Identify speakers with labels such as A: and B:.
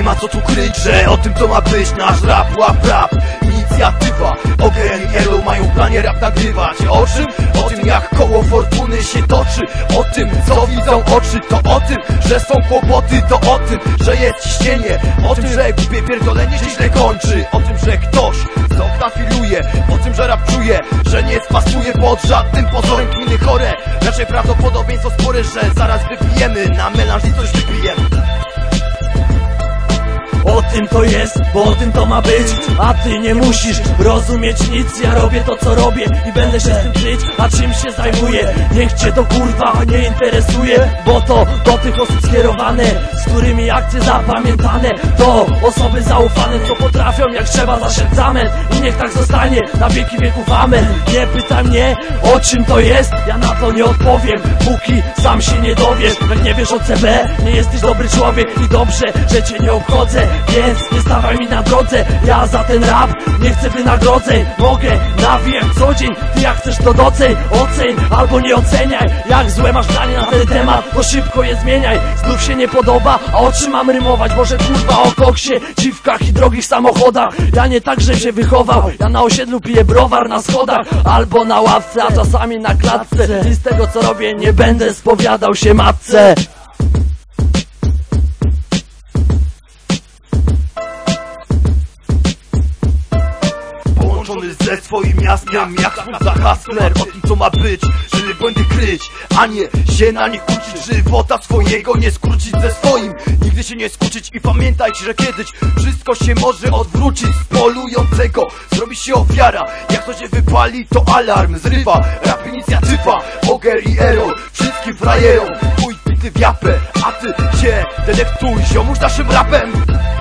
A: ma co tu kryć, że o tym to ma być nasz rap, łap rap. Inicjatywa, Oger i Elo mają w planie rap nagrywać. O czym? O tym jak koło fortuny się toczy. O tym co widzą oczy. To o tym, że są kłopoty. To o tym, że jest ciśnienie. O tym, że głupie pierdolenie się źle kończy. O tym, że ktoś z okna filuje. O tym, że rap czuje, że nie spasuje pod żadnym pozorem kliny chore. Raczej prawdopodobieństwo spore, że zaraz wypijemy na melanż i coś wypijemy.
B: O tym to jest, bo o tym to ma być. A ty nie musisz rozumieć nic. Ja robię to co robię i będę się z tym kryć. A czym się zajmuję? Niech cię to kurwa nie interesuje. Bo to do tych osób skierowane, z którymi akcje zapamiętane. To osoby zaufane, co potrafią jak trzeba zasiać zamęt. I niech tak zostanie na wieki wieków, amen. Nie pytaj mnie o czym to jest, ja na to nie odpowiem, póki sam się nie dowiesz. Jak nie wiesz o CB, nie jesteś dobry człowiek. I dobrze, że cię nie obchodzę, więc nie stawaj mi na drodze. Ja za ten rap nie chcę wynagrodzeń. Mogę nawijać co dzień, ty jak chcesz to doceń. Oceń albo nie oceniaj. Jak złe masz zdanie na ten temat, to szybko je zmieniaj. Znów się nie podoba, a o czym mam rymować? Może kurwa o koksie, dziwkach i drogich samochodach. Ja nie tak, że się wychował. Ja na osiedlu piję browar na schodach albo na ławce, a czasami na klatce. I z tego co robię nie będę spowiadał się matce.
A: Ze swoim miastem, jak twórca Hustler. O tym co ma być, żeby błędy kryć, a nie się na nich uczyć. Żywota swojego nie skurczyć ze swoim, nigdy się nie skurczyć. I pamiętajcie, że kiedyś wszystko się może odwrócić. Z polującego zrobi się ofiara. Jak to się wypali, to alarm zrywa. Rap inicjatywa, Oger i Elo. Wszystkim frajerom, chuj bity w japę. A ty się delektuj, ziomuś naszym rapem.